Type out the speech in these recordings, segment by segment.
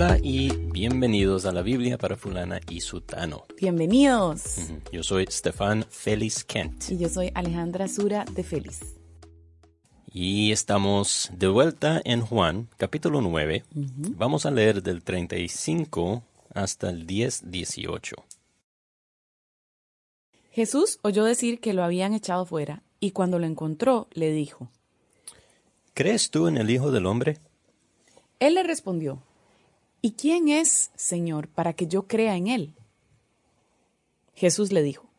Hola y bienvenidos a la Biblia para fulana y sutano. Bienvenidos. Yo soy Stefan Félix Kent. Y yo soy Alejandra Sura de Félix. Y estamos de vuelta en Juan, capítulo 9. Vamos a leer del 35 hasta el 10-18. Jesús oyó decir que lo habían echado fuera, y cuando lo encontró, le dijo: ¿Crees tú en el Hijo del Hombre? Él le respondió: ¿Y quién es, Señor, para que yo crea en él? Jesús le dijo: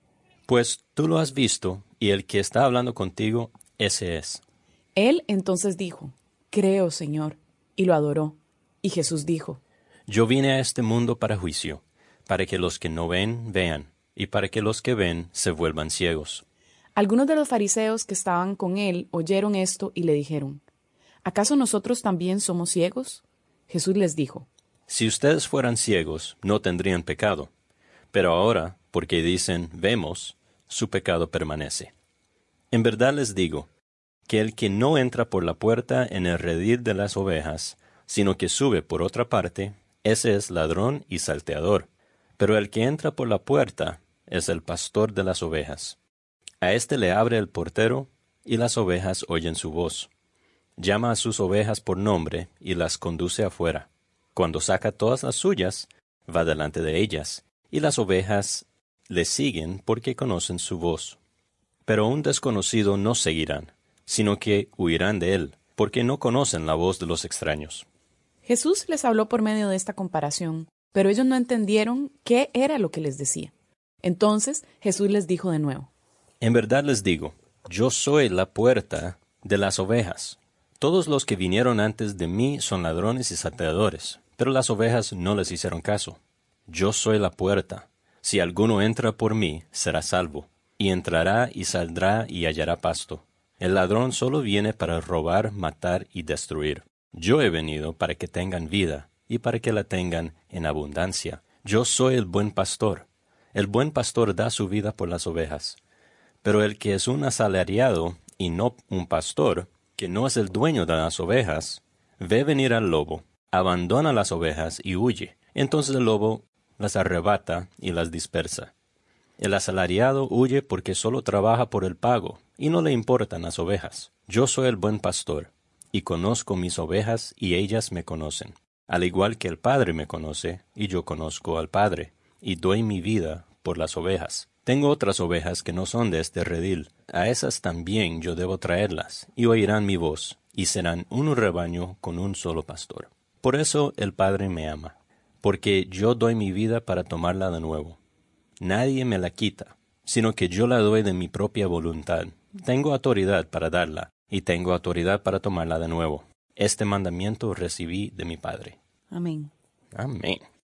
Pues tú lo has visto, y el que está hablando contigo, ese es. Él entonces dijo: Creo, Señor, y lo adoró. Y Jesús dijo: Yo vine a este mundo para juicio, para que los que no ven, vean, y para que los que ven se vuelvan ciegos. Algunos de los fariseos que estaban con él oyeron esto y le dijeron: ¿Acaso nosotros también somos ciegos? Jesús les dijo: Si ustedes fueran ciegos, no tendrían pecado. Pero ahora, porque dicen, vemos, su pecado permanece. En verdad les digo, que el que no entra por la puerta en el redil de las ovejas, sino que sube por otra parte, ese es ladrón y salteador. Pero el que entra por la puerta es el pastor de las ovejas. A éste le abre el portero, y las ovejas oyen su voz. Llama a sus ovejas por nombre y las conduce afuera. Cuando saca todas las suyas, va delante de ellas, y las ovejas le siguen porque conocen su voz. Pero un desconocido no seguirán, sino que huirán de él, porque no conocen la voz de los extraños. Jesús les habló por medio de esta comparación, pero ellos no entendieron qué era lo que les decía. Entonces Jesús les dijo de nuevo: En verdad les digo, yo soy la puerta de las ovejas. Todos los que vinieron antes de mí son ladrones y salteadores, pero las ovejas no les hicieron caso. Yo soy la puerta. Si alguno entra por mí, será salvo, y entrará y saldrá y hallará pasto. El ladrón solo viene para robar, matar y destruir. Yo he venido para que tengan vida, y para que la tengan en abundancia. Yo soy el buen pastor. El buen pastor da su vida por las ovejas. Pero el que es un asalariado y no un pastor, que no es el dueño de las ovejas, ve venir al lobo, abandona las ovejas y huye. Entonces el lobo las arrebata y las dispersa. El asalariado huye porque solo trabaja por el pago, y no le importan las ovejas. Yo soy el buen pastor, y conozco mis ovejas, y ellas me conocen. Al igual que el Padre me conoce, y yo conozco al Padre, y doy mi vida por las ovejas. Tengo otras ovejas que no son de este redil. A esas también yo debo traerlas, y oirán mi voz, y serán un rebaño con un solo pastor. Por eso el Padre me ama, porque yo doy mi vida para tomarla de nuevo. Nadie me la quita, sino que yo la doy de mi propia voluntad. Tengo autoridad para darla, y tengo autoridad para tomarla de nuevo. Este mandamiento recibí de mi Padre. Amén. Amén.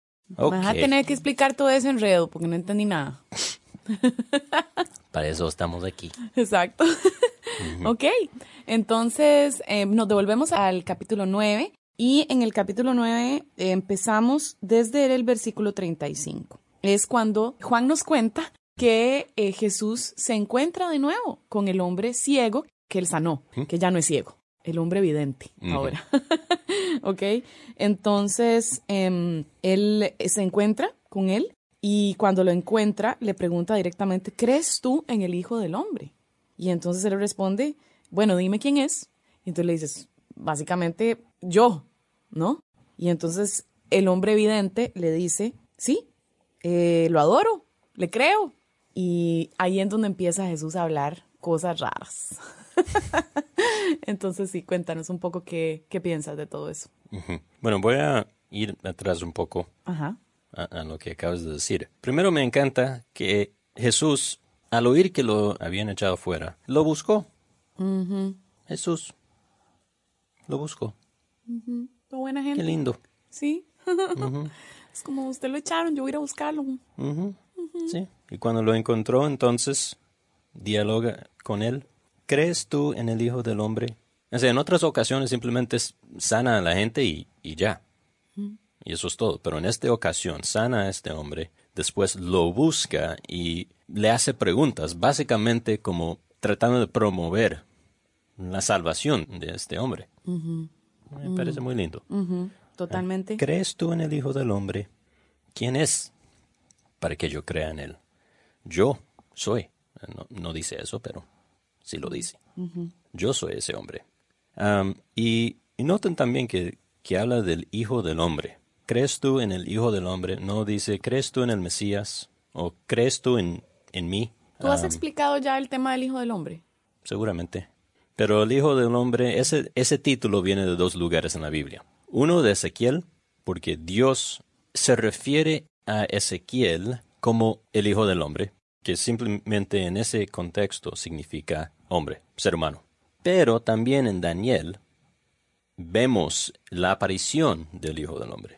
Vas a tener que explicar todo ese enredo, porque no entendí nada. Para eso estamos aquí. Exacto. Ok, entonces nos devolvemos al capítulo 9, y en el capítulo 9 empezamos desde el versículo 35. Es cuando Juan nos cuenta que Jesús se encuentra de nuevo con el hombre ciego que él sanó, que ya no es ciego, el hombre vidente ahora. Ok, entonces él se encuentra con él, y cuando lo encuentra le pregunta directamente: ¿crees tú en el Hijo del Hombre? Y entonces él responde: bueno, dime quién es. Y entonces le dices, básicamente, yo, ¿no? Y entonces el hombre vidente le dice: sí, lo adoro, le creo. Y ahí es donde empieza Jesús a hablar cosas raras. Entonces sí, cuéntanos un poco qué piensas de todo eso. Bueno, voy a ir atrás un poco a lo que acabas de decir. Primero, me encanta que Jesús, al oír que lo habían echado fuera, lo buscó. Jesús lo buscó. Qué buena gente. Qué lindo. Sí. Es como: usted lo echaron, yo voy a ir a buscarlo. Sí. Y cuando lo encontró, entonces dialoga con él. ¿Crees tú en el Hijo del Hombre? O sea, en otras ocasiones simplemente sana a la gente y ya. Y eso es todo. Pero en esta ocasión sana a este hombre, después lo busca y le hace preguntas, básicamente como tratando de promover la salvación de este hombre. Me parece muy lindo. totalmente. ¿Crees tú en el Hijo del Hombre? ¿Quién es para que yo crea en él? Yo soy. No dice eso, pero sí lo dice. Yo soy ese hombre. Y noten también que habla del Hijo del Hombre. ¿Crees tú en el Hijo del Hombre? No dice, ¿crees tú en el Mesías? ¿O crees tú en mí? ¿Tú has explicado ya el tema del Hijo del Hombre? Seguramente. Pero el Hijo del Hombre, ese título viene de 2 lugares en la Biblia. Uno de Ezequiel, porque Dios se refiere a Ezequiel como el Hijo del Hombre, que simplemente en ese contexto significa hombre, ser humano. Pero también en Daniel vemos la aparición del Hijo del Hombre.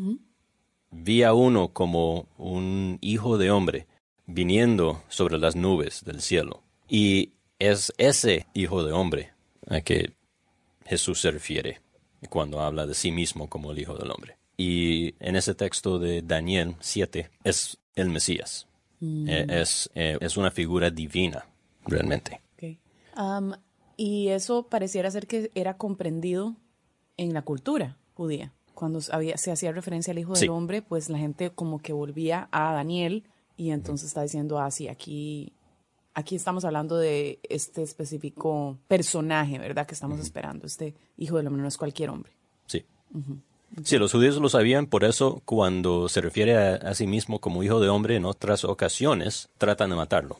Vi a uno como un hijo de hombre viniendo sobre las nubes del cielo. Y es ese hijo de hombre a que Jesús se refiere cuando habla de sí mismo como el Hijo del Hombre. Y en ese texto de Daniel 7 es el Mesías. Es una figura divina, realmente. Okay. Y eso pareciera ser que era comprendido en la cultura judía. Cuando se hacía referencia al Hijo del Hombre, pues la gente como que volvía a Daniel y entonces está diciendo, sí, aquí estamos hablando de este específico personaje, ¿verdad? Que estamos esperando. Este Hijo del Hombre no es cualquier hombre. Sí. Sí, los judíos lo sabían, por eso cuando se refiere a sí mismo como Hijo de Hombre en otras ocasiones, tratan de matarlo.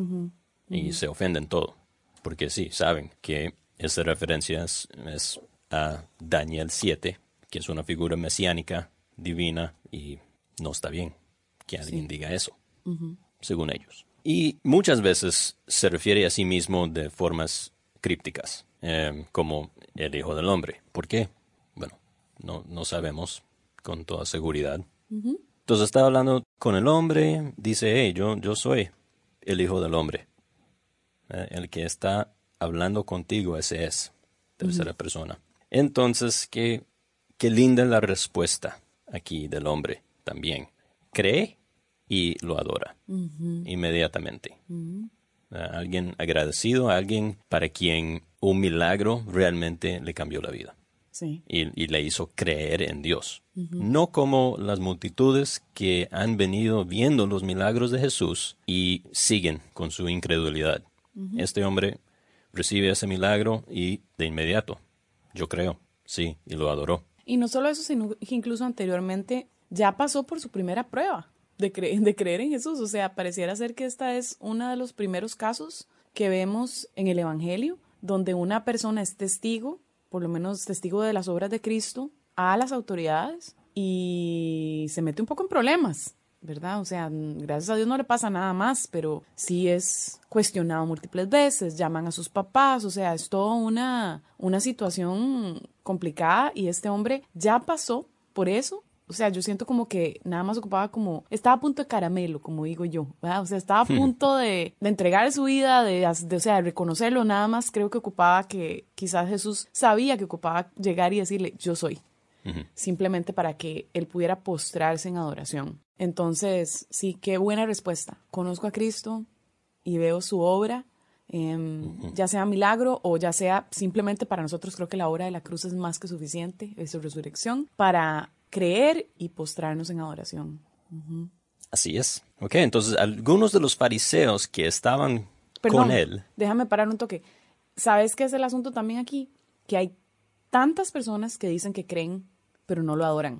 Y se ofenden todo. Porque sí, saben que esa referencia es a Daniel 7, que es una figura mesiánica, divina, y no está bien que alguien diga eso, según ellos. Y muchas veces se refiere a sí mismo de formas crípticas, como el Hijo del Hombre. ¿Por qué? Bueno, no sabemos con toda seguridad. Entonces está hablando con el hombre, dice, yo soy el Hijo del Hombre. El que está hablando contigo, ese es, tercera persona. Entonces, qué linda la respuesta aquí del hombre también. Cree y lo adora inmediatamente. Alguien agradecido, alguien para quien un milagro realmente le cambió la vida. Sí. Y le hizo creer en Dios. No como las multitudes que han venido viendo los milagros de Jesús y siguen con su incredulidad. Este hombre recibe ese milagro y de inmediato, yo creo, sí, y lo adoró. Y no solo eso, sino que incluso anteriormente ya pasó por su primera prueba de creer en Jesús. O sea, pareciera ser que esta es uno de los primeros casos que vemos en el Evangelio, donde una persona es testigo, por lo menos testigo de las obras de Cristo, a las autoridades y se mete un poco en problemas, ¿verdad? O sea, gracias a Dios no le pasa nada más, pero sí es cuestionado múltiples veces, llaman a sus papás, o sea, es toda una situación complicada y este hombre ya pasó por eso. O sea, yo siento como que nada más ocupaba estaba a punto de caramelo, como digo yo, ¿verdad? O sea, estaba a punto de entregar su vida, o sea, de reconocerlo, nada más creo que ocupaba que quizás Jesús sabía que ocupaba llegar y decirle, yo soy, simplemente para que él pudiera postrarse en adoración. Entonces, sí, qué buena respuesta. Conozco a Cristo y veo su obra, ya sea milagro o ya sea simplemente para nosotros, creo que la obra de la cruz es más que suficiente, es su resurrección, para creer y postrarnos en adoración. Así es. Ok, entonces algunos de los fariseos que estaban con él... Déjame parar un toque. ¿Sabes qué es el asunto también aquí? Que hay tantas personas que dicen que creen, pero no lo adoran.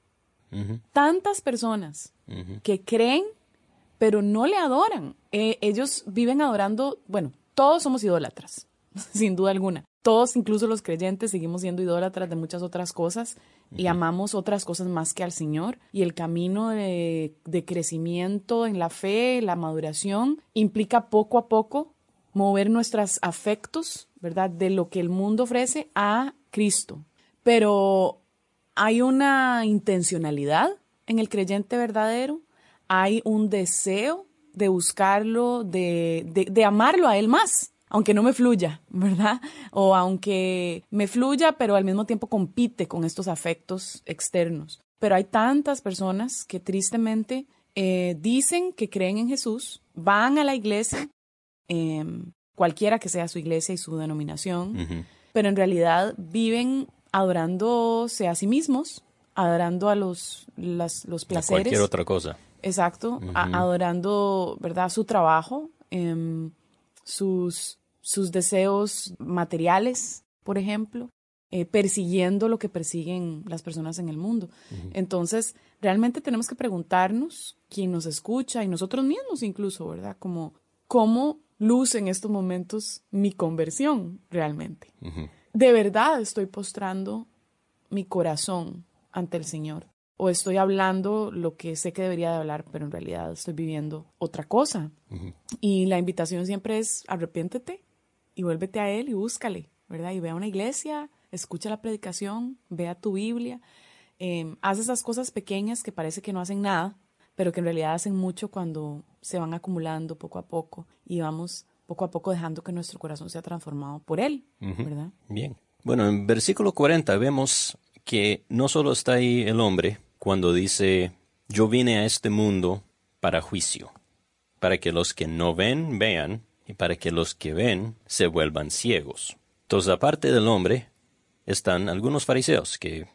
Tantas personas que creen, pero no le adoran. Ellos viven adorando, bueno, todos somos idólatras, sin duda alguna. Todos, incluso los creyentes, seguimos siendo idólatras de muchas otras cosas y amamos otras cosas más que al Señor. Y el camino de crecimiento en la fe, la maduración, implica poco a poco mover nuestros afectos, ¿verdad?, de lo que el mundo ofrece a Cristo. Pero hay una intencionalidad en el creyente verdadero, hay un deseo de buscarlo, de amarlo a Él más. Aunque no me fluya, ¿verdad? O aunque me fluya, pero al mismo tiempo compite con estos afectos externos. Pero hay tantas personas que tristemente dicen que creen en Jesús, van a la iglesia, cualquiera que sea su iglesia y su denominación, pero en realidad viven adorándose a sí mismos adorando a los placeres. A cualquier otra cosa. Exacto, adorando, ¿verdad?, su trabajo, sus deseos materiales, por ejemplo, persiguiendo lo que persiguen las personas en el mundo. Entonces, realmente tenemos que preguntarnos, quién nos escucha y nosotros mismos incluso, ¿verdad?, como cómo luce en estos momentos mi conversión realmente. ¿De verdad estoy postrando mi corazón ante el Señor? ¿O estoy hablando lo que sé que debería de hablar, pero en realidad estoy viviendo otra cosa? Y la invitación siempre es arrepiéntete y vuélvete a Él y búscale, ¿verdad? Y ve a una iglesia, escucha la predicación, ve a tu Biblia, haz esas cosas pequeñas que parece que no hacen nada, pero que en realidad hacen mucho cuando se van acumulando poco a poco y vamos poco a poco dejando que nuestro corazón sea transformado por Él, ¿verdad? Bien. Bueno, en versículo 40 vemos que no solo está ahí el hombre cuando dice, yo vine a este mundo para juicio, para que los que no ven, vean, y para que los que ven se vuelvan ciegos. Entonces, aparte del hombre, están algunos fariseos que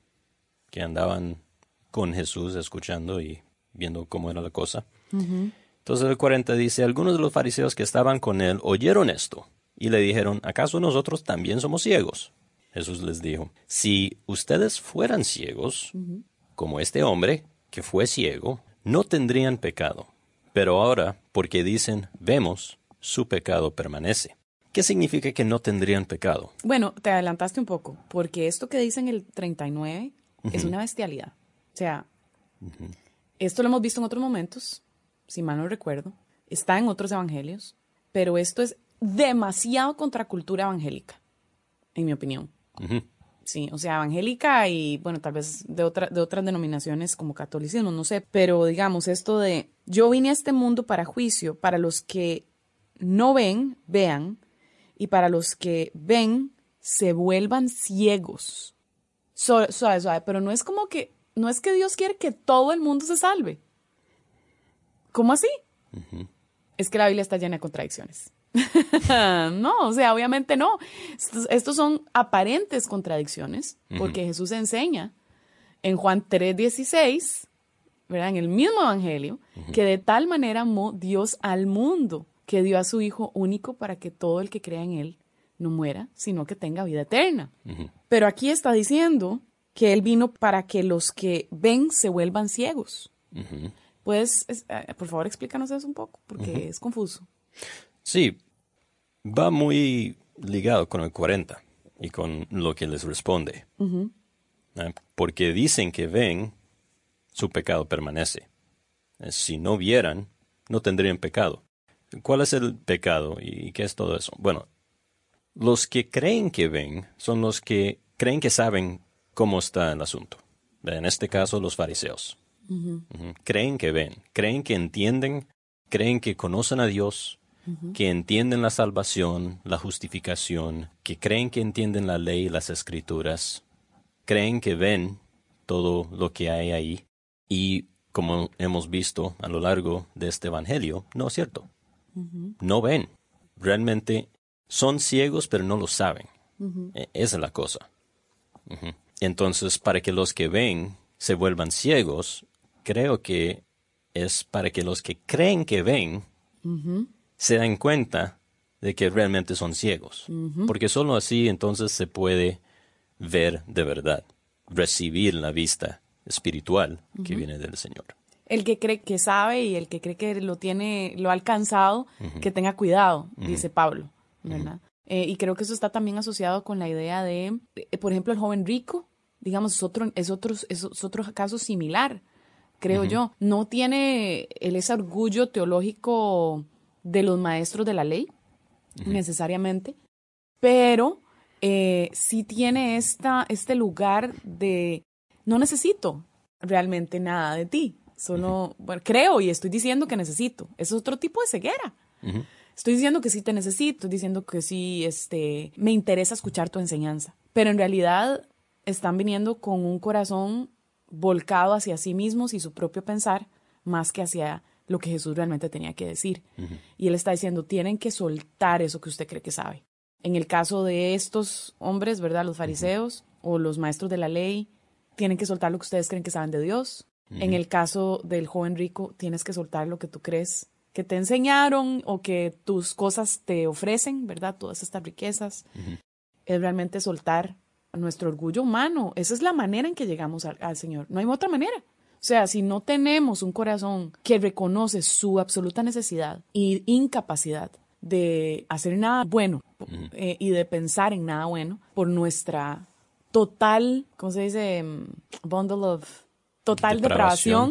andaban con Jesús escuchando y viendo cómo era la cosa. Entonces el 40 dice, algunos de los fariseos que estaban con él oyeron esto y le dijeron, ¿acaso nosotros también somos ciegos? Jesús les dijo, si ustedes fueran ciegos, como este hombre que fue ciego, no tendrían pecado. Pero ahora, porque dicen, vemos, su pecado permanece. ¿Qué significa que no tendrían pecado? Bueno, te adelantaste un poco, porque esto que dice en el 39 es una bestialidad. O sea, esto lo hemos visto en otros momentos, si mal no recuerdo, está en otros evangelios, pero esto es demasiado contracultura evangélica, en mi opinión. Sí, o sea, evangélica y, bueno, tal vez de otras denominaciones como catolicismo, no sé, pero digamos esto de, yo vine a este mundo para juicio, para los que no ven, vean, y para los que ven, se vuelvan ciegos. Suave, pero no es como que, no es que Dios quiere que todo el mundo se salve. ¿Cómo así? Es que la Biblia está llena de contradicciones. No, o sea, obviamente no. Estos son aparentes contradicciones, porque Jesús enseña en Juan 3:16, ¿verdad?, en el mismo evangelio, que de tal manera amó Dios al mundo, que dio a su Hijo único para que todo el que crea en Él no muera, sino que tenga vida eterna. Pero aquí está diciendo que Él vino para que los que ven se vuelvan ciegos. Puedes, por favor, explícanos eso un poco, porque es confuso. Sí, va muy ligado con el 40 y con lo que les responde. Porque dicen que ven, su pecado permanece. Si no vieran, no tendrían pecado. ¿Cuál es el pecado y qué es todo eso? Bueno, los que creen que ven son los que creen que saben cómo está el asunto. En este caso, los fariseos. Creen que ven, creen que entienden, creen que conocen a Dios, que entienden la salvación, la justificación, que creen que entienden la ley y las escrituras, creen que ven todo lo que hay ahí y, como hemos visto a lo largo de este evangelio, no es cierto. No ven. Realmente son ciegos, pero no lo saben. Esa es la cosa. Entonces, para que los que ven se vuelvan ciegos, creo que es para que los que creen que ven se den cuenta de que realmente son ciegos. Porque solo así entonces se puede ver de verdad, recibir la vista espiritual que viene del Señor. El que cree que sabe y el que cree que lo ha alcanzado, que tenga cuidado, dice Pablo, ¿verdad? Y creo que eso está también asociado con la idea de, por ejemplo, el joven rico, digamos, es otro caso similar, creo yo. No tiene ese orgullo teológico de los maestros de la ley, necesariamente, pero sí tiene este lugar de, no necesito realmente nada de ti. Solo, bueno, creo y estoy diciendo que necesito. Eso es otro tipo de ceguera. Estoy diciendo que sí te necesito, estoy diciendo que sí me interesa escuchar tu enseñanza. Pero en realidad están viniendo con un corazón volcado hacia sí mismos y su propio pensar, más que hacia lo que Jesús realmente tenía que decir. Y Él está diciendo, tienen que soltar eso que usted cree que sabe. En el caso de estos hombres, ¿verdad?, los fariseos o los maestros de la ley, tienen que soltar lo que ustedes creen que saben de Dios. En el caso del joven rico, tienes que soltar lo que tú crees que te enseñaron o que tus cosas te ofrecen, ¿verdad? Todas estas riquezas. Es realmente soltar nuestro orgullo humano. Esa es la manera en que llegamos al Señor. No hay otra manera. O sea, si no tenemos un corazón que reconoce su absoluta necesidad y incapacidad de hacer nada bueno y de pensar en nada bueno por nuestra total, ¿cómo se dice? Bundle of... total depravación.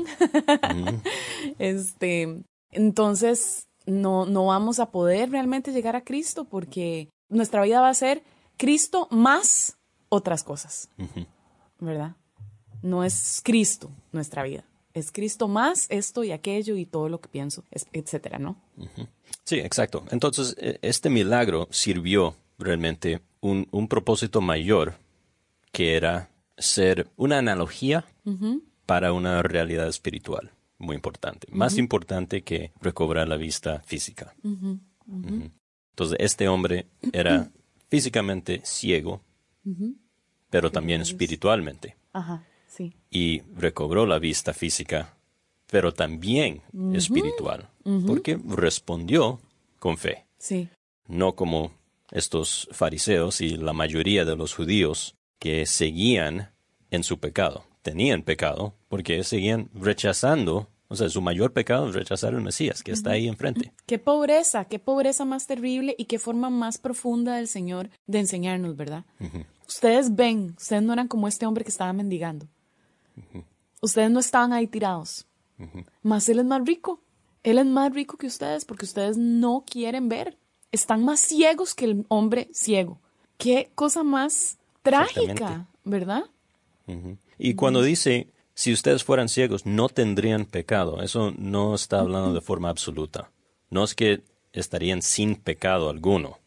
Entonces, no vamos a poder realmente llegar a Cristo porque nuestra vida va a ser Cristo más otras cosas, ¿verdad? No es Cristo nuestra vida. Es Cristo más esto y aquello y todo lo que pienso, etcétera, ¿no? Sí, exacto. Entonces, este milagro sirvió realmente un propósito mayor, que era ser una analogía para una realidad espiritual muy importante. Más importante que recobrar la vista física. Entonces, este hombre era físicamente ciego, pero también espiritualmente. Ajá, sí. Y recobró la vista física, pero también espiritual, porque respondió con fe. Sí. No como estos fariseos y la mayoría de los judíos que seguían en su pecado. Tenían pecado porque seguían rechazando, o sea, su mayor pecado es rechazar al Mesías, que está ahí enfrente. Qué pobreza más terrible y qué forma más profunda del Señor de enseñarnos, ¿verdad? Ustedes no eran como este hombre que estaba mendigando. Ustedes no estaban ahí tirados. Mas Él es más rico. Él es más rico que ustedes porque ustedes no quieren ver. Están más ciegos que el hombre ciego. Qué cosa más trágica, ¿verdad? Y cuando dice, si ustedes fueran ciegos, no tendrían pecado, eso no está hablando de forma absoluta. No es que estarían sin pecado alguno.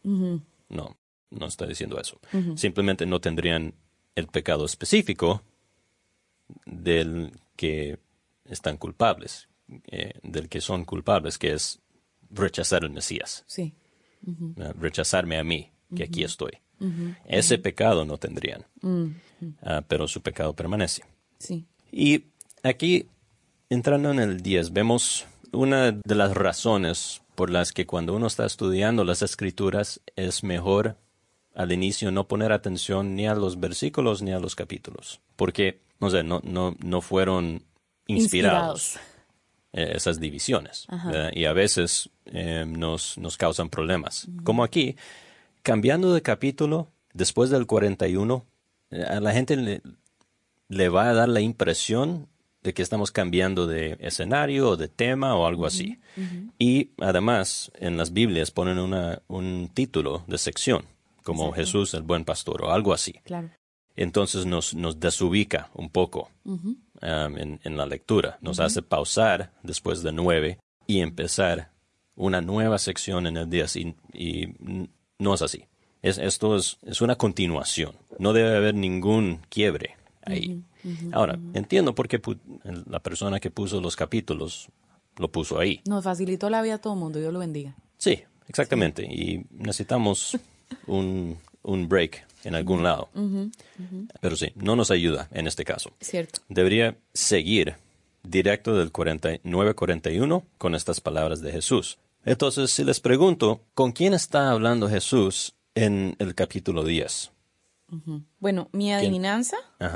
No está diciendo eso. Simplemente no tendrían el pecado específico del que están culpables, del que son culpables, que es rechazar al Mesías. Sí. Rechazarme a mí, que aquí estoy. Ese pecado no tendrían, pero su pecado permanece. Sí. Y aquí, entrando en el 10, vemos una de las razones por las que cuando uno está estudiando las Escrituras es mejor al inicio no poner atención ni a los versículos ni a los capítulos, porque no fueron inspirados. Esas divisiones. Y a veces nos causan problemas. Como aquí, cambiando de capítulo, después del 41, a la gente le va a dar la impresión de que estamos cambiando de escenario o de tema o algo así. Y además, en las Biblias ponen un título de sección, como Exacto. Jesús el buen pastor o algo así. Claro. Entonces nos desubica un poco en la lectura. Nos hace pausar después de 9 y empezar una nueva sección en el 10 y no es así. Esto es una continuación. No debe haber ningún quiebre ahí. Ahora, entiendo por qué la persona que puso los capítulos lo puso ahí. Nos facilitó la vida a todo el mundo. Dios lo bendiga. Sí, exactamente. Y necesitamos un break en algún lado. Pero sí, no nos ayuda en este caso. Cierto. Debería seguir directo del 49-41 con estas palabras de Jesús. Entonces, si les pregunto, ¿con quién está hablando Jesús en el capítulo 10? Bueno, mi adivinanza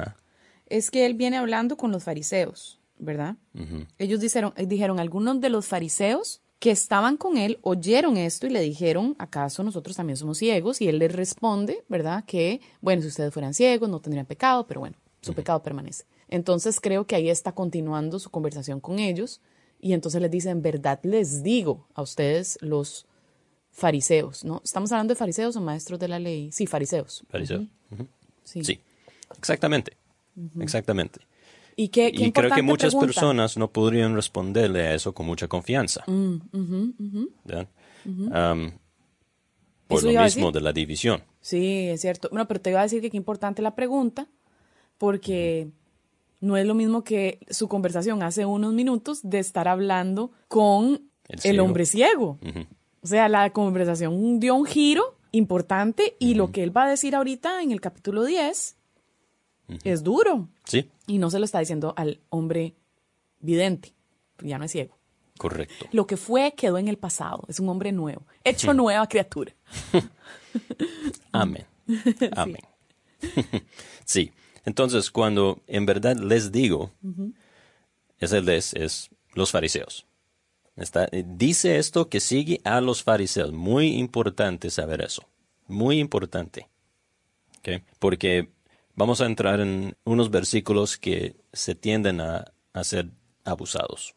es que él viene hablando con los fariseos, ¿verdad? Ellos dijeron, algunos de los fariseos que estaban con él oyeron esto y le dijeron, ¿acaso nosotros también somos ciegos? Y él les responde, ¿verdad? Que, bueno, si ustedes fueran ciegos no tendrían pecado, pero bueno, su pecado permanece. Entonces creo que ahí está continuando su conversación con ellos y entonces les dice, en verdad les digo a ustedes los fariseos, ¿no? ¿Estamos hablando de fariseos o maestros de la ley? Sí, fariseos. Fariseos. Sí, exactamente. Exactamente. Y qué y creo que muchas pregunta. personas no podrían responderle a eso con mucha confianza. ¿Verdad? Por ¿Eso lo iba a mismo decir? de la división. Sí, es cierto. Bueno, pero te iba a decir que qué importante la pregunta, porque no es lo mismo que su conversación hace unos minutos de estar hablando con el hombre ciego. O sea, la conversación dio un giro importante y lo que él va a decir ahorita en el capítulo 10 Es duro. Sí, Y no se lo está diciendo al hombre vidente, ya no es ciego. correcto. Lo que fue quedó en el pasado. Es un hombre nuevo, hecho nueva criatura. Amén. Amén. Sí. Entonces, cuando en verdad les digo, es los fariseos. Dice esto que sigue a los fariseos. Muy importante saber eso. Muy importante. ¿Okay? Porque vamos a entrar en unos versículos que se tienden a ser abusados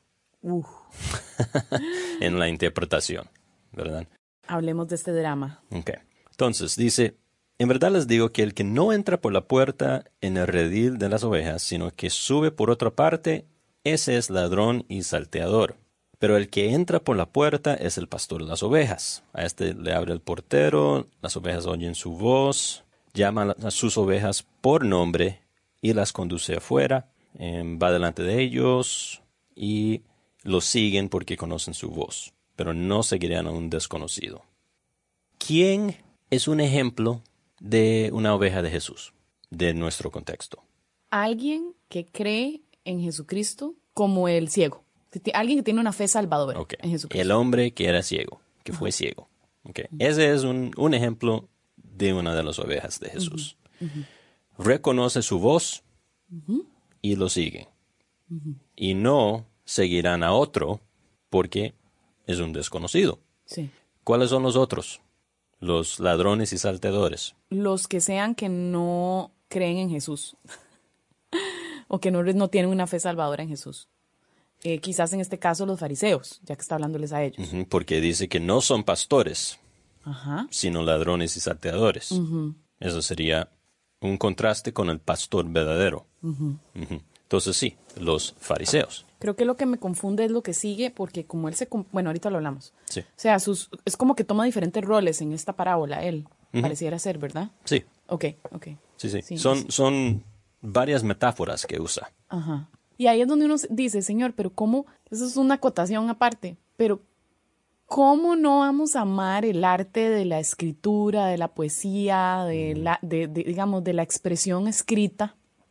en la interpretación, ¿verdad? Hablemos de este drama. Okay. Entonces, dice, en verdad les digo que el que no entra por la puerta en el redil de las ovejas, sino que sube por otra parte, ese es ladrón y salteador. Pero el que entra por la puerta es el pastor de las ovejas. A este le abre el portero, las ovejas oyen su voz, llama a sus ovejas por nombre y las conduce afuera, va delante de ellos y los siguen porque conocen su voz, pero no seguirán a un desconocido. ¿Quién es un ejemplo de una oveja de Jesús, de nuestro contexto? Alguien que cree en Jesucristo como el ciego. Alguien que tiene una fe salvadora en Jesucristo. El hombre que era ciego, que fue ciego. Okay. Ese es un ejemplo de una de las ovejas de Jesús. Reconoce su voz y lo sigue. Y no seguirán a otro porque es un desconocido. Sí. ¿Cuáles son los otros? Los ladrones y salteadores. Los que sean que no creen en Jesús o que no tienen una fe salvadora en Jesús. Quizás en este caso los fariseos, ya que está hablándoles a ellos. Porque dice que no son pastores, sino ladrones y salteadores. Eso sería un contraste con el pastor verdadero. Entonces sí, los fariseos. Creo que lo que me confunde es lo que sigue, porque como él bueno, ahorita lo hablamos. Sí. O sea, es como que toma diferentes roles en esta parábola, él. Pareciera ser, ¿verdad? Sí. Ok. Sí. Son varias metáforas que usa. Ajá. Y ahí es donde uno dice, Señor, pero ¿cómo? Eso es una acotación aparte, pero ¿cómo no vamos a amar el arte de la escritura, de la poesía, digamos, de la expresión escrita?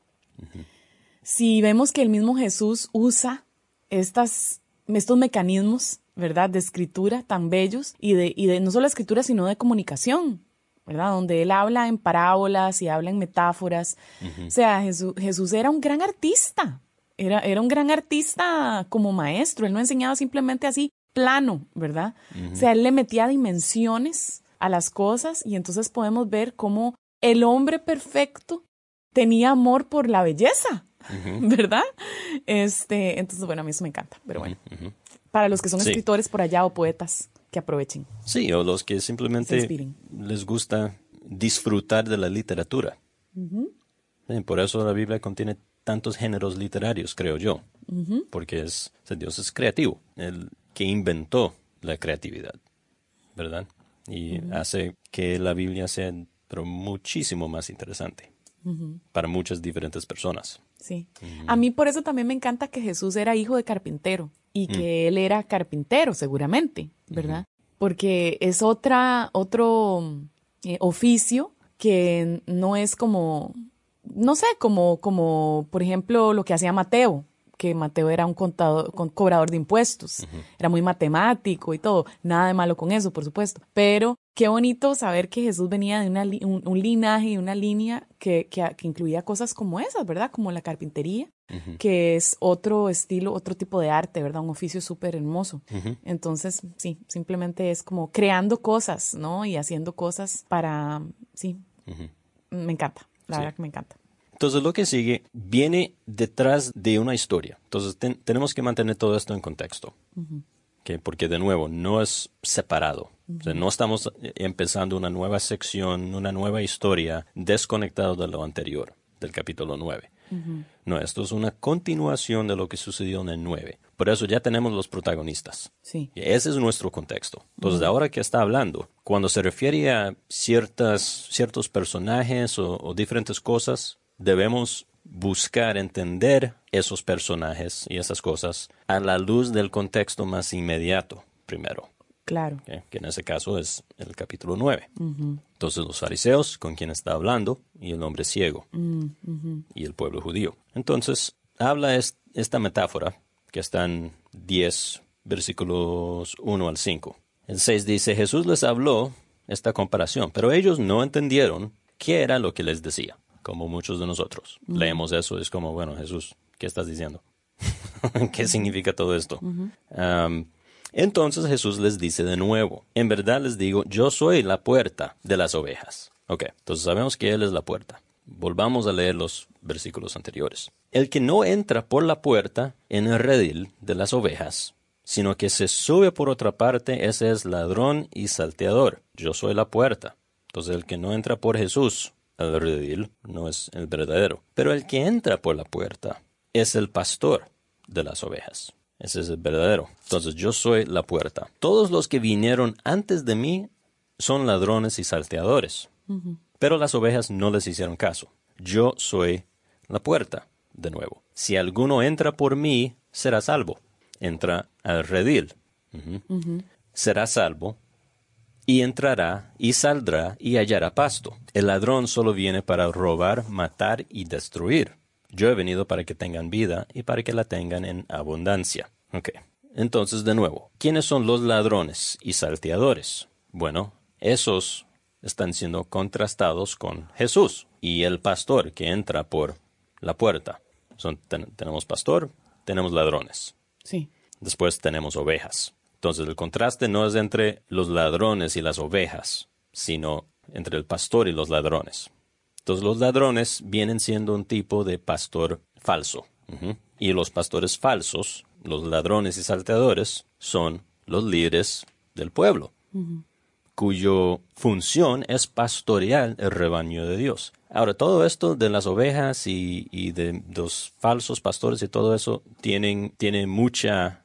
Si vemos que el mismo Jesús usa estos mecanismos, ¿verdad?, de escritura tan bellos y de no solo escritura, sino de comunicación, ¿verdad?, donde él habla en parábolas y habla en metáforas. O sea, Jesús era un gran artista. Era un gran artista como maestro. Él no enseñaba simplemente así plano, ¿verdad? O sea, él le metía dimensiones a las cosas y entonces podemos ver cómo el hombre perfecto tenía amor por la belleza, ¿verdad? Entonces, bueno, a mí eso me encanta, pero bueno. Para los que son escritores por allá o poetas, que aprovechen. Sí, o los que simplemente les gusta disfrutar de la literatura. Sí, por eso la Biblia contiene tantos géneros literarios, creo yo, porque Dios es creativo, el que inventó la creatividad, ¿verdad? Y hace que la Biblia sea pero muchísimo más interesante para muchas diferentes personas. Sí. A mí por eso también me encanta que Jesús era hijo de carpintero y que él era carpintero seguramente, ¿verdad? Porque es otro oficio que no es como... No sé, como por ejemplo lo que hacía Mateo, que Mateo era un cobrador de impuestos, era muy matemático y todo, nada de malo con eso, por supuesto, pero qué bonito saber que Jesús venía de un linaje y una línea que incluía cosas como esas, ¿verdad? Como la carpintería, que es otro estilo, otro tipo de arte, ¿verdad? Un oficio súper hermoso. Entonces, sí, simplemente es como creando cosas, ¿no? Y haciendo cosas para, sí, me encanta. La verdad que me encanta. Entonces, lo que sigue viene detrás de una historia. Entonces, tenemos que mantener todo esto en contexto. ¿Okay? Porque, de nuevo, no es separado. O sea, no estamos empezando una nueva sección, una nueva historia desconectado de lo anterior, del capítulo 9. No, esto es una continuación de lo que sucedió en el 9. Por eso ya tenemos los protagonistas. Sí. Y ese es nuestro contexto. Entonces, ahora que está hablando, cuando se refiere a ciertos personajes o diferentes cosas, debemos buscar entender esos personajes y esas cosas a la luz del contexto más inmediato primero. Claro. Que en ese caso es el capítulo 9. Entonces los fariseos, con quien está hablando, y el hombre ciego, y el pueblo judío. Entonces habla esta metáfora que está en 10 versículos 1 al 5. El 6 dice, Jesús les habló esta comparación, pero ellos no entendieron qué era lo que les decía, como muchos de nosotros. Leemos eso, es como, bueno, Jesús, ¿qué estás diciendo? ¿Qué significa todo esto? Entonces Jesús les dice de nuevo, en verdad les digo, yo soy la puerta de las ovejas. Ok, entonces sabemos que Él es la puerta. Volvamos a leer los versículos anteriores. El que no entra por la puerta en el redil de las ovejas, sino que se sube por otra parte, ese es ladrón y salteador. Yo soy la puerta. Entonces el que no entra por Jesús al redil no es el verdadero. Pero el que entra por la puerta es el pastor de las ovejas. Ese es el verdadero. Entonces yo soy la puerta. Todos los que vinieron antes de mí son ladrones y salteadores. Pero las ovejas no les hicieron caso. Yo soy la puerta, de nuevo. Si alguno entra por mí, será salvo. Entra al redil. Será salvo y entrará y saldrá y hallará pasto. El ladrón solo viene para robar, matar y destruir. Yo he venido para que tengan vida y para que la tengan en abundancia. Ok. Entonces, de nuevo, ¿quiénes son los ladrones y salteadores? Bueno, esos están siendo contrastados con Jesús y el pastor que entra por la puerta. Tenemos pastor, tenemos ladrones. Sí. Después tenemos ovejas. Entonces, el contraste no es entre los ladrones y las ovejas, sino entre el pastor y los ladrones. Entonces, los ladrones vienen siendo un tipo de pastor falso. Y los pastores falsos, los ladrones y salteadores, son los líderes del pueblo, cuyo función es pastorear el rebaño de Dios. Ahora, todo esto de las ovejas y de los falsos pastores y todo eso tiene mucha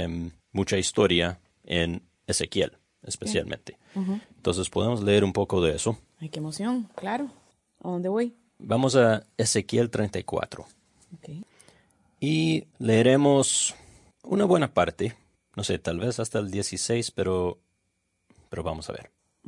historia en Ezequiel, especialmente. Entonces, podemos leer un poco de eso. Ay, qué emoción, claro. ¿A dónde voy? Vamos a Ezequiel 34. Okay. Y leeremos una buena parte, no sé, tal vez hasta el 16, pero vamos a ver.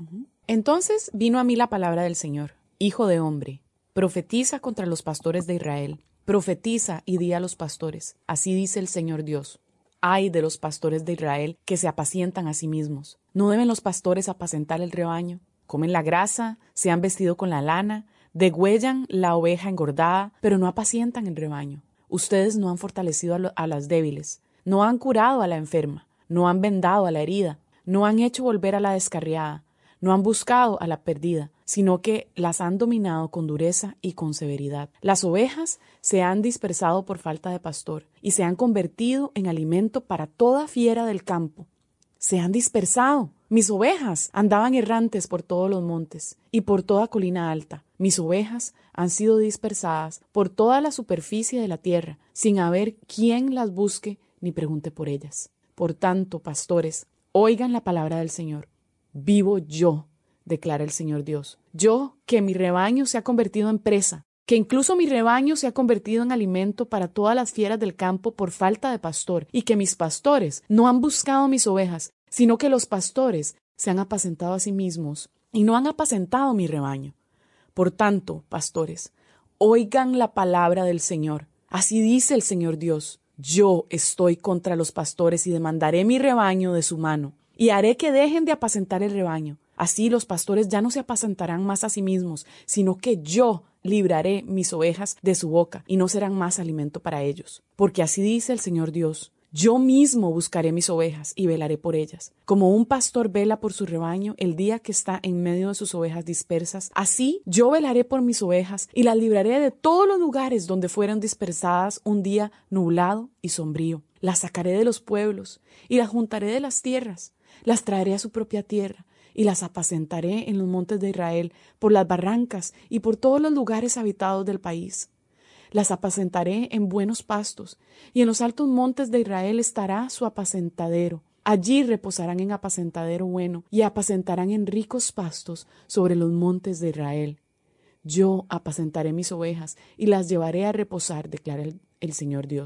Entonces vino a mí la palabra del Señor. Hijo de hombre, profetiza contra los pastores de Israel. Profetiza y di a los pastores. Así dice el Señor Dios. Ay de los pastores de Israel que se apacientan a sí mismos. ¿No deben los pastores apacentar el rebaño? Comen la grasa, se han vestido con la lana, degüellan la oveja engordada, pero no apacientan el rebaño. Ustedes no han fortalecido a las débiles, no han curado a la enferma, no han vendado a la herida, no han hecho volver a la descarriada, no han buscado a la perdida, sino que las han dominado con dureza y con severidad. Las ovejas se han dispersado por falta de pastor y se han convertido en alimento para toda fiera del campo. Se han dispersado. Mis ovejas andaban errantes por todos los montes y por toda colina alta. Mis ovejas han sido dispersadas por toda la superficie de la tierra, sin haber quien las busque ni pregunte por ellas. Por tanto, pastores, oigan la palabra del Señor. Vivo yo, declara el Señor Dios. Yo, que mi rebaño se ha convertido en presa, que incluso mi rebaño se ha convertido en alimento para todas las fieras del campo por falta de pastor, y que mis pastores no han buscado mis ovejas, sino que los pastores se han apacentado a sí mismos y no han apacentado mi rebaño. Por tanto, pastores, oigan la palabra del Señor. Así dice el Señor Dios. Yo estoy contra los pastores y demandaré mi rebaño de su mano, y haré que dejen de apacentar el rebaño. Así los pastores ya no se apacentarán más a sí mismos, sino que yo libraré mis ovejas de su boca, y no serán más alimento para ellos. Porque así dice el Señor Dios. Yo mismo buscaré mis ovejas y velaré por ellas. Como un pastor vela por su rebaño el día que está en medio de sus ovejas dispersas, así yo velaré por mis ovejas y las libraré de todos los lugares donde fueron dispersadas un día nublado y sombrío. Las sacaré de los pueblos y las juntaré de las tierras. Las traeré a su propia tierra y las apacentaré en los montes de Israel, por las barrancas y por todos los lugares habitados del país. Las apacentaré en buenos pastos, y en los altos montes de Israel estará su apacentadero. Allí reposarán en apacentadero bueno, y apacentarán en ricos pastos sobre los montes de Israel. Yo apacentaré mis ovejas, y las llevaré a reposar, declara el Señor Dios.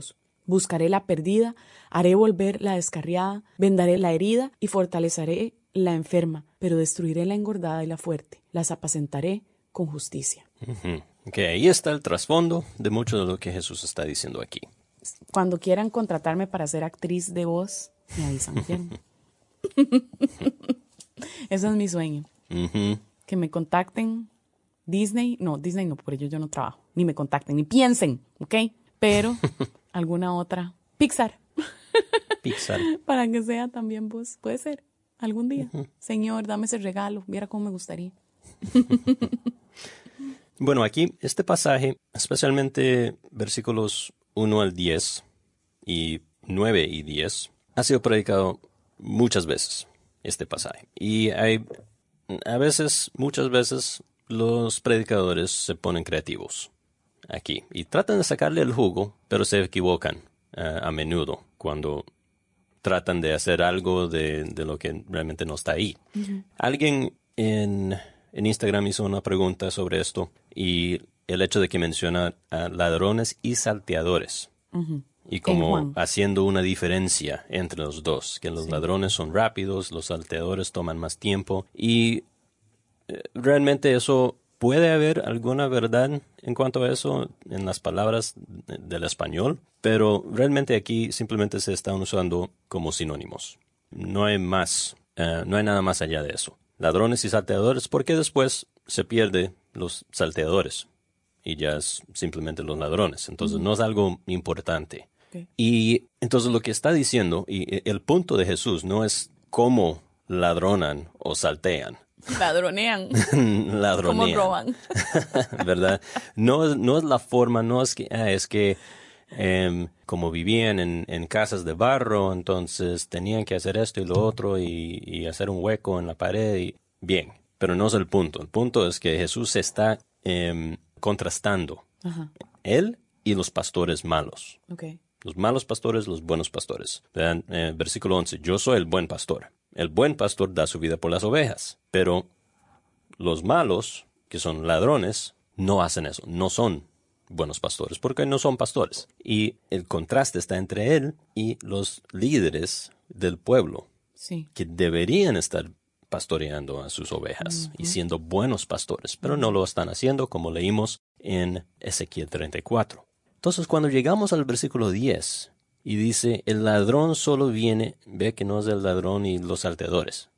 Buscaré la perdida, haré volver la descarriada, vendaré la herida y fortaleceré la enferma, pero destruiré la engordada y la fuerte. Las apacentaré con justicia. Ujú. Ok, ahí está el trasfondo de mucho de lo que Jesús está diciendo aquí. Cuando quieran contratarme para ser actriz de voz, me avisan. ¿Quieren? Ese es mi sueño. Ujú. Que me contacten Disney no, por ello yo no trabajo. Ni me contacten, ni piensen, ¿ok? Pero alguna otra. Pixar. Pixar. Para que sea también vos. Puede ser. Algún día. Señor, dame ese regalo. Viera cómo me gustaría. Bueno, aquí este pasaje, especialmente versículos 1 al 10 y 9 y 10, ha sido predicado muchas veces, este pasaje. Y hay, muchas veces, los predicadores se ponen creativos aquí y tratan de sacarle el jugo, pero se equivocan a menudo cuando tratan de hacer algo de lo que realmente no está ahí. Uh-huh. Alguien en Instagram hizo una pregunta sobre esto y el hecho de que menciona a ladrones y salteadores. Uh-huh. Y como haciendo una diferencia entre los dos, que los ladrones son rápidos, los salteadores toman más tiempo y realmente eso puede haber alguna verdad en cuanto a eso en las palabras del español, pero realmente aquí simplemente se están usando como sinónimos. No hay más, no hay nada más allá de eso. Ladrones y salteadores, porque después se pierde los salteadores y ya es simplemente los ladrones. Entonces no es algo importante. Okay. Y entonces lo que está diciendo, y el punto de Jesús no es cómo ladronan o saltean. Ladronean. Ladronean. ¿Cómo roban? ¿Verdad? No es la forma, no es que como vivían en casas de barro, entonces tenían que hacer esto y lo otro y hacer un hueco en la pared. Bien, pero no es el punto. El punto es que Jesús se está contrastando. Ajá. Él y los pastores malos. Okay. Los malos pastores, los buenos pastores. Vean, versículo 11, yo soy el buen pastor. El buen pastor da su vida por las ovejas, pero los malos, que son ladrones, no hacen eso, no son buenos pastores, porque no son pastores. Y el contraste está entre él y los líderes del pueblo, sí, que deberían estar pastoreando a sus ovejas y siendo buenos pastores, pero no lo están haciendo, como leímos en Ezequiel 34. Entonces, cuando llegamos al versículo 10, y dice, el ladrón solo viene, ve que no es el ladrón y los salteadores.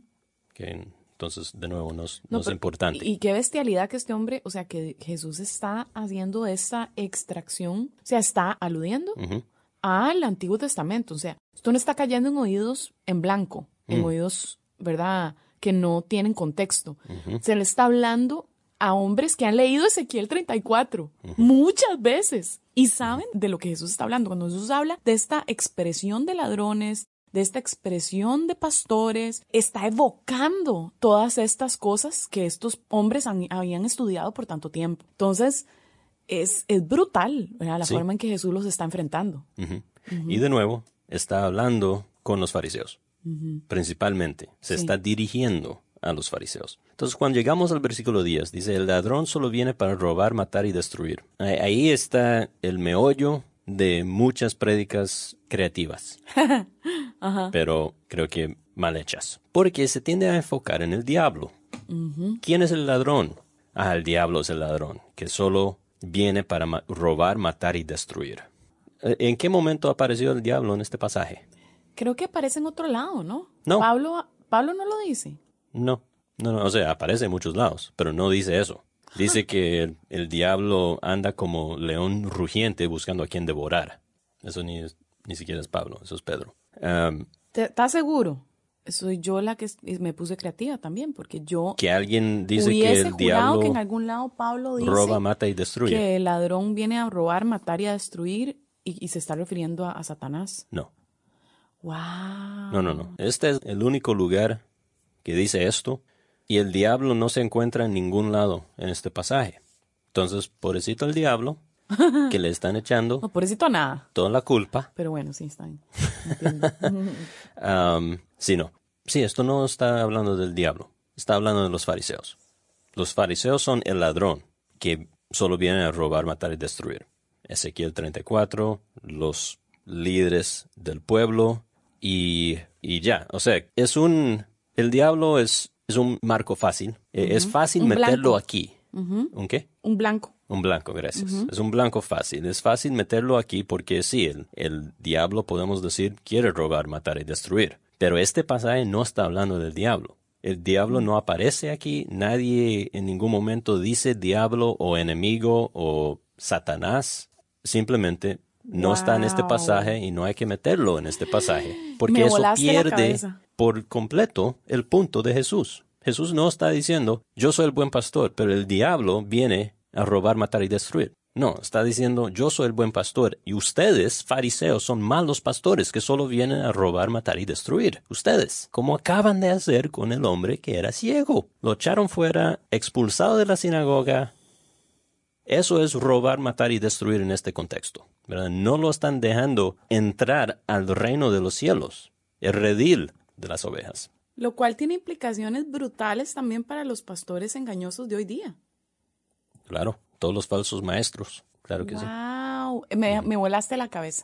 Que entonces, de nuevo, no es importante. Y qué bestialidad que este hombre, o sea, que Jesús está haciendo esta extracción, o sea, está aludiendo al Antiguo Testamento. O sea, esto no está cayendo en oídos en blanco, en oídos, ¿verdad?, que no tienen contexto. Se le está hablando a hombres que han leído Ezequiel 34 muchas veces y saben de lo que Jesús está hablando. Cuando Jesús habla de esta expresión de ladrones, de esta expresión de pastores, está evocando todas estas cosas que estos hombres habían estudiado por tanto tiempo. Entonces, es brutal, ¿verdad?, la forma en que Jesús los está enfrentando. Y de nuevo, está hablando con los fariseos, principalmente. Se está dirigiendo a los fariseos. Entonces, cuando llegamos al versículo 10, dice, el ladrón solo viene para robar, matar y destruir. Ahí está el meollo de muchas prédicas creativas, pero creo que mal hechas, porque se tiende a enfocar en el diablo. ¿Quién es el ladrón? El diablo es el ladrón, que solo viene para robar, matar y destruir. ¿En qué momento apareció el diablo en este pasaje? Creo que aparece en otro lado, ¿no? No. Pablo no lo dice. No, o sea, aparece en muchos lados, pero no dice eso. Dice que el diablo anda como león rugiente buscando a quien devorar. Eso ni siquiera es Pablo, eso es Pedro. ¿Estás seguro? Soy yo la que me puse creativa también, porque yo... Que alguien dice que el diablo que en algún lado Pablo dice roba, mata y destruye. Que el ladrón viene a robar, matar y a destruir y se está refiriendo a Satanás. No. Wow. No. Este es el único lugar que dice esto, y el diablo no se encuentra en ningún lado en este pasaje. Entonces, pobrecito el diablo, que le están echando... No, pobrecito nada. Toda la culpa. Pero bueno, sí, está bien. Entiendo. Sí, esto no está hablando del diablo, está hablando de los fariseos. Los fariseos son el ladrón, que solo viene a robar, matar y destruir. Ezequiel 34, los líderes del pueblo y ya. O sea, el diablo es un marco fácil. Es fácil Un meterlo blanco. aquí. ¿Un qué? Un blanco. Un blanco, gracias. Es un blanco fácil. Es fácil meterlo aquí porque sí, el diablo, podemos decir, quiere robar, matar y destruir. Pero este pasaje no está hablando del diablo. El diablo no aparece aquí. Nadie en ningún momento dice diablo o enemigo o Satanás. Simplemente no está en este Wow. pasaje y no hay que meterlo en este pasaje. Porque Me eso volaste la pierde cabeza. por completo el punto de Jesús. Jesús no está diciendo, yo soy el buen pastor, pero el diablo viene a robar, matar y destruir. No, está diciendo, yo soy el buen pastor y ustedes, fariseos, son malos pastores que solo vienen a robar, matar y destruir. Ustedes, como acaban de hacer con el hombre que era ciego. Lo echaron fuera, expulsado de la sinagoga. Eso es robar, matar y destruir en este contexto, ¿verdad? No lo están dejando entrar al reino de los cielos, el redil de las ovejas. Lo cual tiene implicaciones brutales también para los pastores engañosos de hoy día. Claro, todos los falsos maestros, claro que sí. Wow, me volaste la cabeza.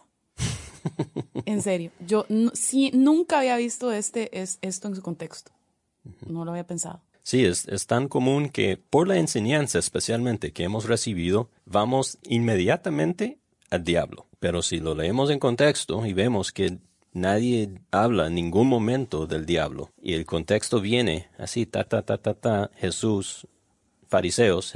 En serio, yo nunca había visto esto en su contexto. No lo había pensado. Sí, es tan común que por la enseñanza especialmente que hemos recibido, vamos inmediatamente al diablo. Pero si lo leemos en contexto y vemos que nadie habla en ningún momento del diablo y el contexto viene así, Jesús, fariseos,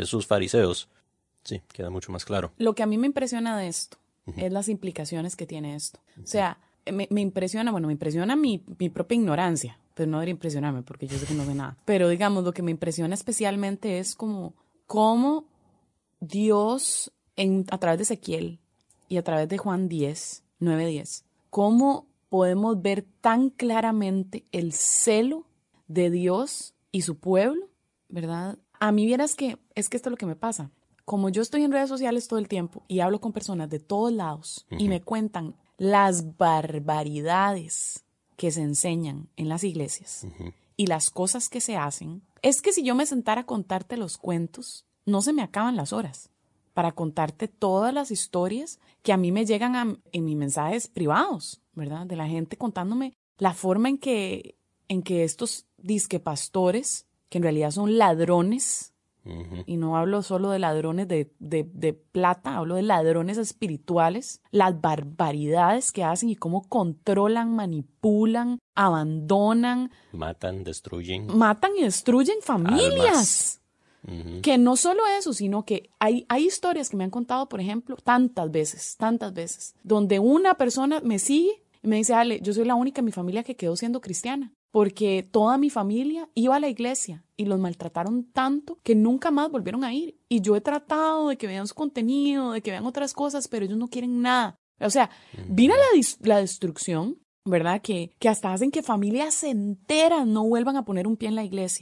sí, queda mucho más claro. Lo que a mí me impresiona de esto es las implicaciones que tiene esto. O sea, me impresiona mi propia ignorancia. Pero no debería impresionarme porque yo sé que no sé nada. Pero digamos, lo que me impresiona especialmente es cómo Dios, a través de Ezequiel y a través de Juan 9:10, cómo podemos ver tan claramente el celo de Dios y su pueblo, ¿verdad? A mí vieras que esto es lo que me pasa. Como yo estoy en redes sociales todo el tiempo y hablo con personas de todos lados y me cuentan las barbaridades que se enseñan en las iglesias y las cosas que se hacen, es que si yo me sentara a contarte los cuentos, no se me acaban las horas para contarte todas las historias que a mí me llegan en mis mensajes privados, ¿verdad? De la gente contándome la forma en que estos disque pastores, que en realidad son ladrones, y no hablo solo de ladrones de plata, hablo de ladrones espirituales, las barbaridades que hacen y cómo controlan, manipulan, abandonan. Matan y destruyen familias. Que no solo eso, sino que hay historias que me han contado, por ejemplo, tantas veces, donde una persona me sigue y me dice, Ale, yo soy la única en mi familia que quedó siendo cristiana. Porque toda mi familia iba a la iglesia y los maltrataron tanto que nunca más volvieron a ir. Y yo he tratado de que vean su contenido, de que vean otras cosas, pero ellos no quieren nada. O sea, vino la destrucción, ¿verdad? Que hasta hacen que familias enteras no vuelvan a poner un pie en la iglesia.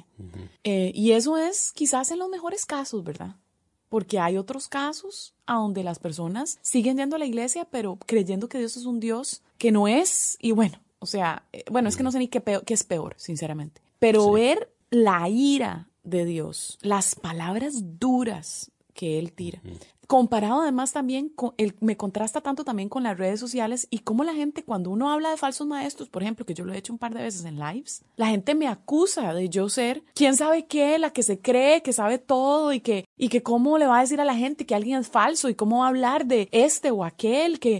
Y eso es quizás en los mejores casos, ¿verdad? Porque hay otros casos a donde las personas siguen yendo a la iglesia, pero creyendo que Dios es un Dios que no es, y bueno. O sea, es que no sé ni qué es peor, sinceramente. Pero ver la ira de Dios, las palabras duras que Él tira, comparado además también, me contrasta tanto también con las redes sociales y cómo la gente, cuando uno habla de falsos maestros, por ejemplo, que yo lo he hecho un par de veces en lives, la gente me acusa de yo ser, quién sabe qué, la que se cree, que sabe todo y que cómo le va a decir a la gente que alguien es falso y cómo va a hablar de este o aquel, que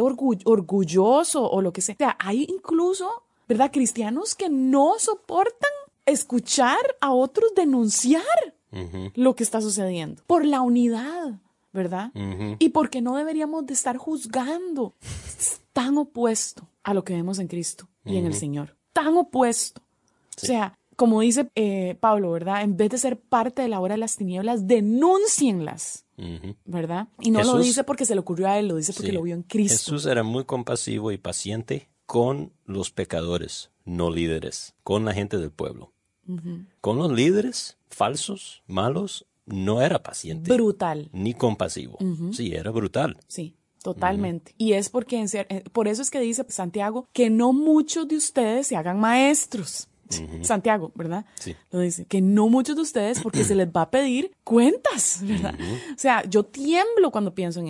orgulloso o lo que sea. O sea, hay incluso, ¿verdad?, cristianos que no soportan escuchar a otros denunciar lo que está sucediendo por la unidad, ¿verdad? Y porque no deberíamos de estar juzgando. Es tan opuesto a lo que vemos en Cristo y en el Señor. Tan opuesto. Sí. O sea, como dice Pablo, ¿verdad? En vez de ser parte de la hora de las tinieblas, denúncienlas, ¿verdad? Y no Jesús, lo dice porque se le ocurrió a él, lo dice porque lo vio en Cristo. Jesús era muy compasivo y paciente con los pecadores, no líderes, con la gente del pueblo. Con los líderes falsos, malos, no era paciente. Brutal. Ni compasivo. Sí, era brutal. Sí, totalmente. Y es porque, por eso es que dice Santiago, que no muchos de ustedes se hagan maestros. Santiago, ¿verdad? Sí. Lo dice, que no muchos de ustedes, porque se les va a pedir cuentas, ¿verdad? O sea, yo tiemblo cuando pienso en eso.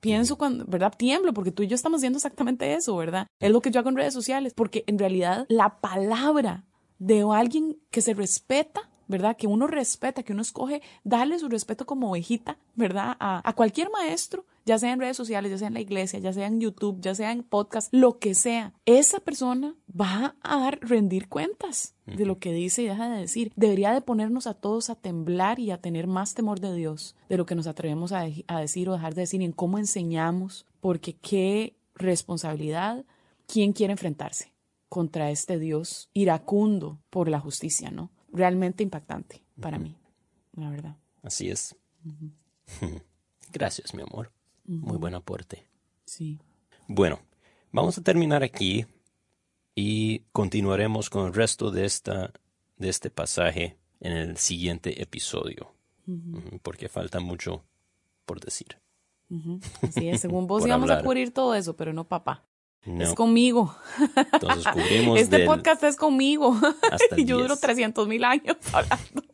Pienso cuando, ¿verdad? Tiemblo porque tú y yo estamos haciendo exactamente eso, ¿verdad? Es lo que yo hago en redes sociales, porque en realidad la palabra de alguien que se respeta, ¿verdad? Que uno respeta, que uno escoge darle su respeto como ovejita, ¿verdad? A cualquier maestro, ya sea en redes sociales, ya sea en la iglesia, ya sea en YouTube, ya sea en podcast, lo que sea. Esa persona va a rendir cuentas de lo que dice y deja de decir. Debería de ponernos a todos a temblar y a tener más temor de Dios de lo que nos atrevemos a decir o dejar de decir y en cómo enseñamos, porque qué responsabilidad, ¿quién quiere enfrentarse contra este Dios iracundo por la justicia, ¿no? Realmente impactante para mí, la verdad. Así es. Gracias, mi amor. Muy buen aporte. Sí. Bueno, vamos a terminar aquí y continuaremos con el resto de este pasaje en el siguiente episodio, porque falta mucho por decir. Así es, según vos Por íbamos hablar. a cubrir todo eso, pero no, papá. No. Es conmigo. Entonces cubrimos Este podcast es conmigo. hasta el Y yo duro 10. 300,000 años hablando.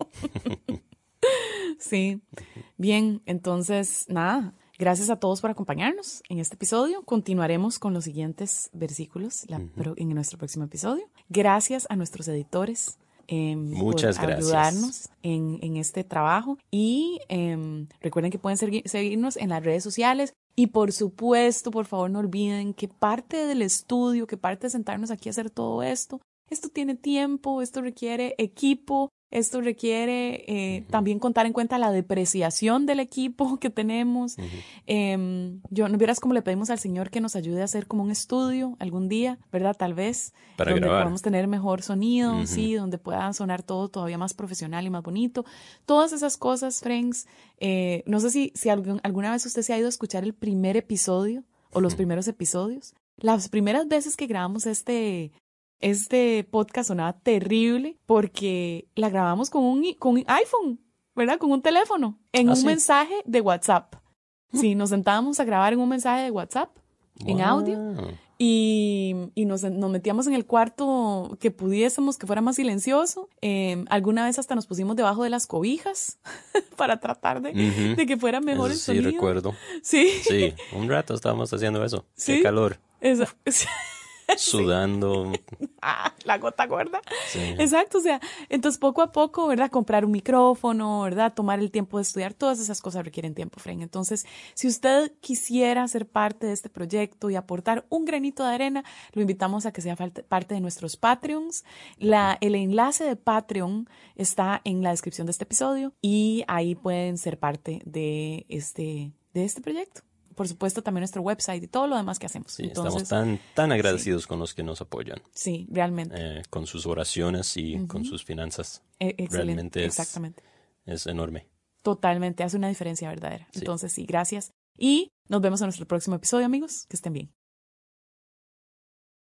Sí. Bien, entonces, nada. Gracias a todos por acompañarnos en este episodio. Continuaremos con los siguientes versículos en nuestro próximo episodio. Gracias a nuestros editores. Muchas por gracias. ayudarnos en este trabajo. Y recuerden que pueden seguirnos en las redes sociales. Y por supuesto, por favor, no olviden que parte del estudio, que parte de sentarnos aquí a hacer todo esto tiene tiempo, esto requiere equipo, esto requiere también contar en cuenta la depreciación del equipo que tenemos. No vieras cómo le pedimos al Señor que nos ayude a hacer como un estudio algún día, ¿verdad? Tal vez. Para donde grabar. podamos tener mejor sonido, sí, donde pueda sonar todo todavía más profesional y más bonito. Todas esas cosas, friends. No sé si alguna vez usted se ha ido a escuchar el primer episodio o los primeros episodios. Las primeras veces que grabamos este podcast sonaba terrible porque la grabamos con un iPhone, ¿verdad? Con un teléfono, en un sí. mensaje de WhatsApp. Sí, nos sentábamos a grabar en un mensaje de WhatsApp, en audio, y nos metíamos en el cuarto que pudiésemos, que fuera más silencioso. Alguna vez hasta nos pusimos debajo de las cobijas para tratar de que fuera mejor Eso el sí, sonido. recuerdo. Sí. Sí, un rato estábamos haciendo eso. Sí. Qué calor. Sudando. Sí. La gota gorda. Sí. Exacto, o sea, entonces poco a poco, ¿verdad? Comprar un micrófono, ¿verdad? Tomar el tiempo de estudiar, todas esas cosas requieren tiempo, Fren. Entonces, si usted quisiera ser parte de este proyecto y aportar un granito de arena, lo invitamos a que sea parte de nuestros Patreons. El enlace de Patreon está en la descripción de este episodio y ahí pueden ser parte de este proyecto. Por supuesto, también nuestro website y todo lo demás que hacemos. Sí, entonces, estamos tan agradecidos con los que nos apoyan. Sí, realmente. Con sus oraciones y con sus finanzas. Excelente, Realmente exactamente. Es enorme. Totalmente, hace una diferencia verdadera. Sí. Entonces, sí, gracias. Y nos vemos en nuestro próximo episodio, amigos. Que estén bien.